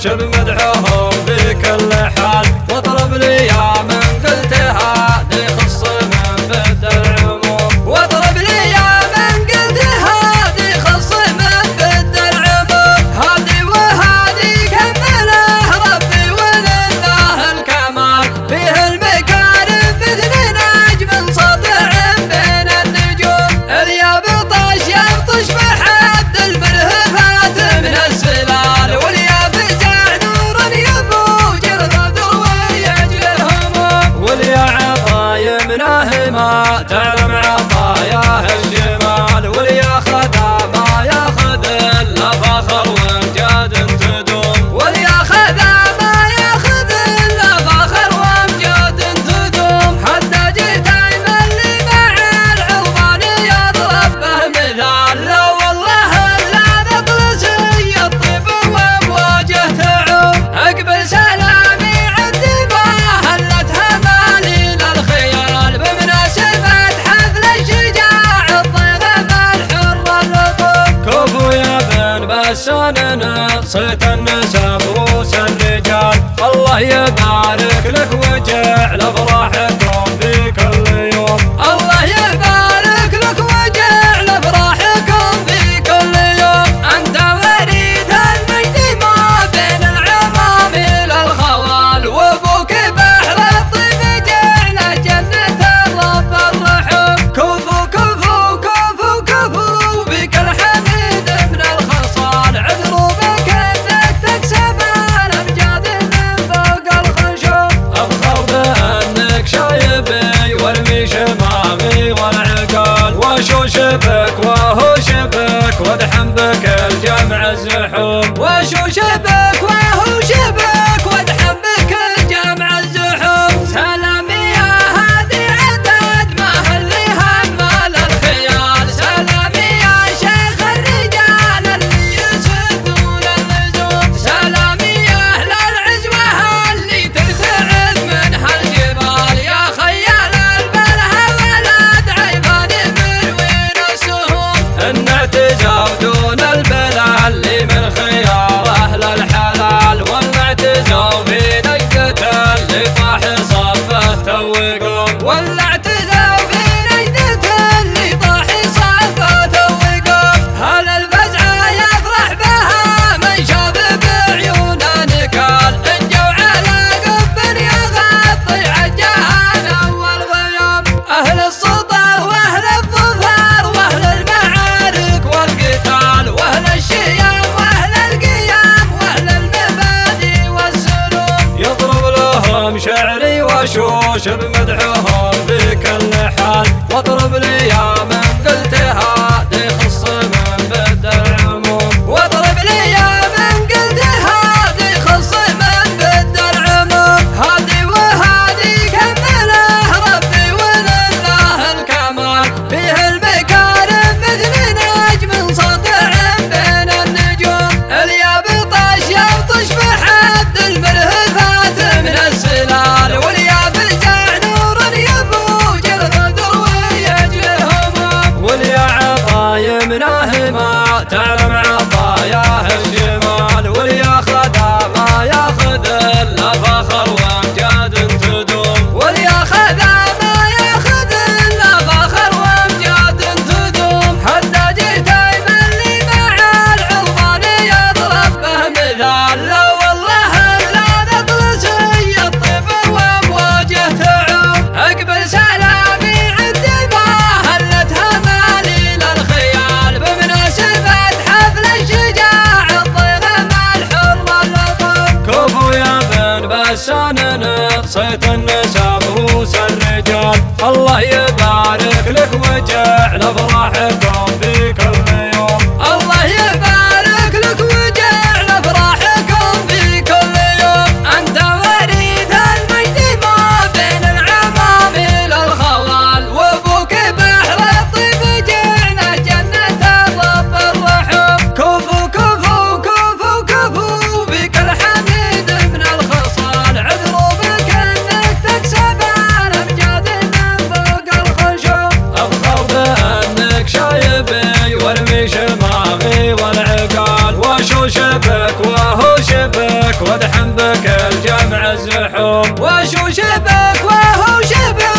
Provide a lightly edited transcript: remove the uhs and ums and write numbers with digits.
وشوش بمدحهم في كل حال، واطلب لي يا من قلتها دي خص من بد العموم، واطلب لي يا من قلتها دي خص من بد العموم، هادي وهادي كمله ربي ولله الكمال، فيه المكارم مثل نجم ساطع بين النجوم، اليا بطش يبطش بحد الملهفات من السلال، واليا بزع نور يبوج الغدر ويجلي الهموم، واليا عطايا مناهما تعلم عطاياه الجمال، واليا خذا ما ياخذ الا فخر وامجاد تدوم، واليا خذا ما ياخذ الا فخر وامجاد تدوم، حتى جيت يملي مع العربان يضرب به مثال، لا والله الا نطلس الطيب وامواجه تعوم، اقبل سلامي عند ما هلتها مالي للخيال، بمناسبة حفل الشجاع الضيغم الحر اللطوم، كفو يا بن بسان صيت النسب روس الرجال، الله يبارك لك وجعل افراحكم في كل يوم، الله يبارك لك وجعل افراحكم في كل يوم، انت وريد المجد ما بين العمامل الخوال، وابوك بحر الطيب جعل جنة الرب الرحوم، كفو كفو كفو كفو بك الحميد من الخصال، عذروا بك انك تكسب الامجاد من فوق الخشوم، افخر بانك شايبي وارمي شماغي والعقال، وشوش بك وهو شبك وادحم بك الجمع الزحوم، وشوش بك وهو شبك وادحم بك الجمع الزحوم، سلامي يا هادي عدد ما هلي همال الخيال، سلامي يا شيخ الرجال اللي يسدون اللزوم، سلامي يا اهل العزوه اللي ترتعد منها الجبال، يا خيال البلها ولد عيبان من وين السهوم، ان اعتزوا دون البلا اللي من خيار اهل الحلال، ولا اعتزوا في نجدة اللي طاح صفه توقوم، ولا اعتزوا في نجدة اللي طاح صفه توقوم، هل الفزعه يفرح بها من شاف بعيونه نكال، ان جو على قب يغطي عالجهال والغيوم، اهل السلطه واهل الظفر واهل المعارك والقتال، واهل الشيام واهل القيام واهل المبادئ والسلوم، يضرب لهم شعري وشوش بمدحهم في كل حال، واضرب لي يا من قلتها دي خص من بد العموم، واضرب لي يا من قلتها دي خص من بد العموم، هادي وهادي كمله ربي ولله الكمال، فيه المكارم مثل نجم ساطع بين النجوم، اليا بطش يبطش بحد الملهفات من السلال، واليا بزع نور يبوج الغدر ويجلي الهموم، واليا عطايا مناهما تعلم عطاياه الجمال، واليا خذا ما ياخذ الا فخر وامجاد تدوم، واليا خذا ما ياخذ الا فخر وامجاد تدوم، حتى جيت يملي مع العربان يضرب به مثال، لا والله الا نطلس الطيب وامواجه تعوم، اقبل سلامي عند ما هلتها مالي للخيال، بمناسبة حفل الشجاع الضيغم الحر اللطوم، كفو يا بن بسان صيت النسب روس الرجال، الله يبارك لك وجعل افراحكم في كل يوم، الله يبارك لك وجعل افراحكم في كل يوم، انت وريد المجد ما بين العمامل الخوال، وابوك بحر الطيب جعل جنة الرب الرحوم، كفو كفو كفو كفو بك الحميد من الخصال، عذروا بك انك تكسب الامجاد من فوق الخشوم، افخر بانك شايب الجمع الزحوم وشو شبك وهو شبك